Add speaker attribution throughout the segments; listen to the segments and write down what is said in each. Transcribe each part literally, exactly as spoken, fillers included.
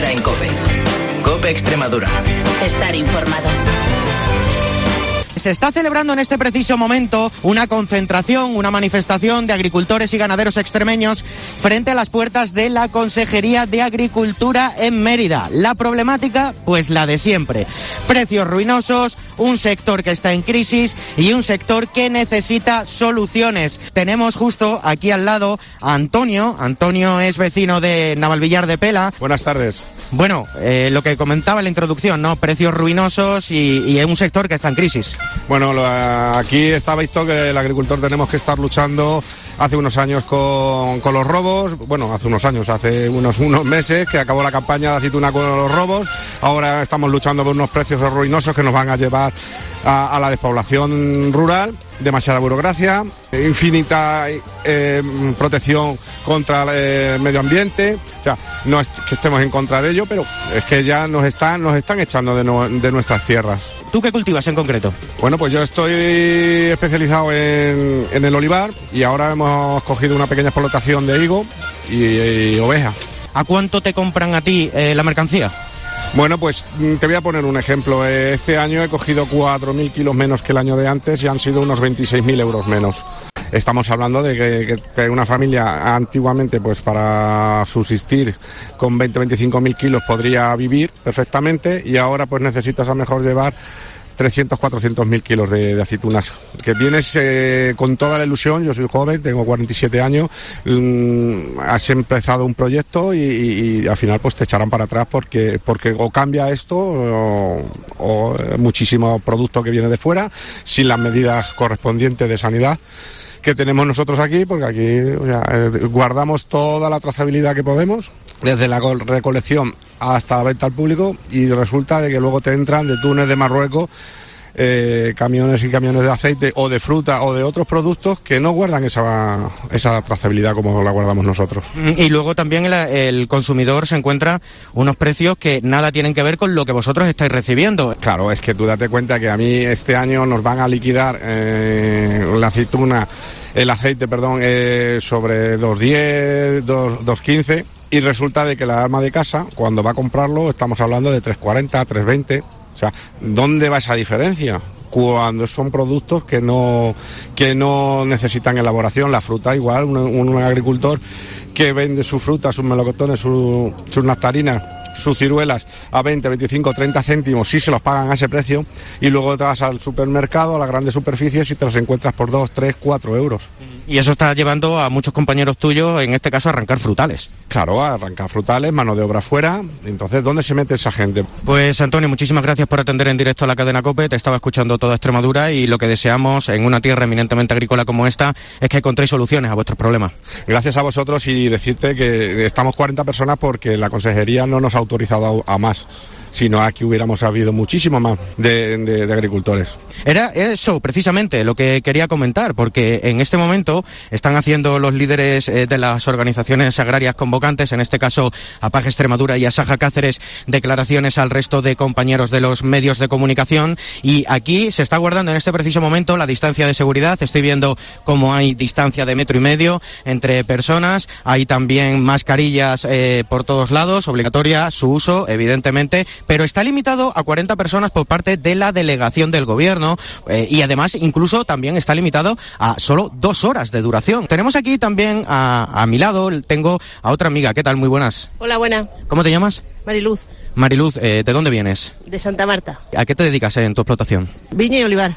Speaker 1: Ahora en COPE. COPE Extremadura.
Speaker 2: Estar informado.
Speaker 3: Se está celebrando en este preciso momento una concentración, una manifestación de agricultores y ganaderos extremeños frente a las puertas de la Consejería de Agricultura en Mérida. La problemática, pues la de siempre. Precios ruinosos, un sector que está en crisis y un sector que necesita soluciones. Tenemos justo aquí al lado a Antonio. Antonio es vecino de Navalvillar de Pela.
Speaker 4: Buenas tardes.
Speaker 3: Bueno, eh, lo que comentaba en la introducción, ¿no? Precios ruinosos y, y un sector que está en crisis.
Speaker 4: Bueno, lo, aquí está visto que el agricultor tenemos que estar luchando hace unos años con, con los robos. Bueno, hace unos años, hace unos, unos meses que acabó la campaña de aceituna con los robos. Ahora estamos luchando por unos precios ruinosos que nos van a llevar a, a la despoblación rural. Demasiada burocracia, infinita eh, protección contra el eh, medio ambiente. O sea, no es que estemos en contra de ello, pero es que ya nos están, nos están echando de, no, de nuestras tierras.
Speaker 3: ¿Tú qué cultivas en concreto?
Speaker 4: Bueno, pues yo estoy especializado en, en el olivar y ahora hemos cogido una pequeña explotación de higo y, y oveja.
Speaker 3: ¿A cuánto te compran a ti eh, la mercancía?
Speaker 4: Bueno, pues te voy a poner un ejemplo. Este año he cogido cuatro mil kilos menos que el año de antes y han sido unos veintiséis mil euros menos. Estamos hablando de que, que una familia antiguamente, pues para subsistir con veinte a veinticinco mil kilos podría vivir perfectamente y ahora pues necesitas a lo mejor llevar trescientos, cuatrocientos mil kilos de, de aceitunas, que vienes eh, con toda la ilusión. Yo soy joven, tengo cuarenta y siete años, mmm, has empezado un proyecto y, y, y al final pues te echarán para atrás porque, porque o cambia esto o, o muchísimo producto que viene de fuera, sin las medidas correspondientes de sanidad que tenemos nosotros aquí, porque aquí o sea, eh, guardamos toda la trazabilidad que podemos, desde la recolección hasta la venta al público, y resulta de que luego te entran de Túnez, de Marruecos, eh, camiones y camiones de aceite o de fruta o de otros productos que no guardan esa, esa trazabilidad como la guardamos nosotros.
Speaker 3: Y luego también el, el consumidor se encuentra unos precios que nada tienen que ver con lo que vosotros estáis recibiendo.
Speaker 4: Claro, es que tú date cuenta que a mí este año nos van a liquidar eh, la aceituna, el aceite, perdón, eh, sobre dos diez, dos quince, y resulta de que la ama de casa, cuando va a comprarlo, estamos hablando de tres cuarenta, tres veinte. O sea, ¿dónde va esa diferencia? Cuando son productos que no, que no necesitan elaboración. La fruta igual, un, un agricultor que vende su fruta, sus melocotones, su, sus nectarinas, sus ciruelas a veinte, veinticinco, treinta céntimos, sí se los pagan a ese precio, y luego te vas al supermercado, a las grandes superficies, y te los encuentras por dos, tres, cuatro euros.
Speaker 3: Y eso está llevando a muchos compañeros tuyos, en este caso, a arrancar frutales.
Speaker 4: Claro, a arrancar frutales, mano de obra fuera. Entonces, ¿dónde se mete esa gente?
Speaker 3: Pues, Antonio, muchísimas gracias por atender en directo a la cadena COPE. Te estaba escuchando toda Extremadura y lo que deseamos en una tierra eminentemente agrícola como esta es que encontréis soluciones a vuestros problemas.
Speaker 4: Gracias a vosotros, y decirte que estamos cuarenta personas porque la consejería no nos ha autorizado a, a más. Si no, aquí hubiéramos habido muchísimo más de, de, de agricultores.
Speaker 3: Era eso, precisamente, lo que quería comentar, porque en este momento están haciendo los líderes eh, de las organizaciones agrarias convocantes, en este caso APAG Extremadura y Asaja Cáceres, declaraciones al resto de compañeros de los medios de comunicación, y aquí se está guardando en este preciso momento la distancia de seguridad. Estoy viendo cómo hay distancia de metro y medio entre personas, hay también mascarillas eh, por todos lados, obligatoria su uso, evidentemente, pero está limitado a cuarenta personas por parte de la delegación del gobierno, eh, y además incluso también está limitado a solo dos horas de duración. Tenemos aquí también a, a mi lado, tengo a otra amiga. ¿Qué tal? Muy buenas.
Speaker 5: Hola, buena.
Speaker 3: ¿Cómo te llamas?
Speaker 5: Mariluz.
Speaker 3: Mariluz, eh, ¿de dónde vienes?
Speaker 5: De Santa Marta.
Speaker 3: ¿A qué te dedicas en tu explotación?
Speaker 5: Viña y olivar.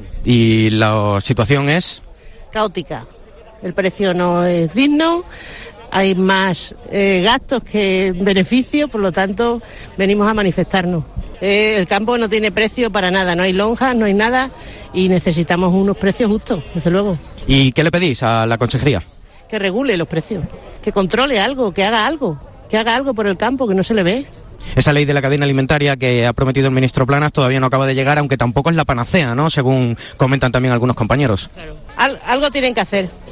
Speaker 3: ¿Y la situación es?
Speaker 5: Caótica. El precio no es digno. Hay más eh, gastos que beneficios, por lo tanto venimos a manifestarnos. Eh, el campo no tiene precio para nada, no hay lonjas, no hay nada, y necesitamos unos precios justos, desde luego.
Speaker 3: ¿Y qué le pedís a la consejería?
Speaker 5: Que regule los precios, que controle algo, que haga algo, que haga algo por el campo que no se le ve.
Speaker 3: Esa ley de la cadena alimentaria que ha prometido el ministro Planas todavía no acaba de llegar, aunque tampoco es la panacea, ¿no? Según comentan también algunos compañeros.
Speaker 5: Claro. Al- algo tienen que hacer.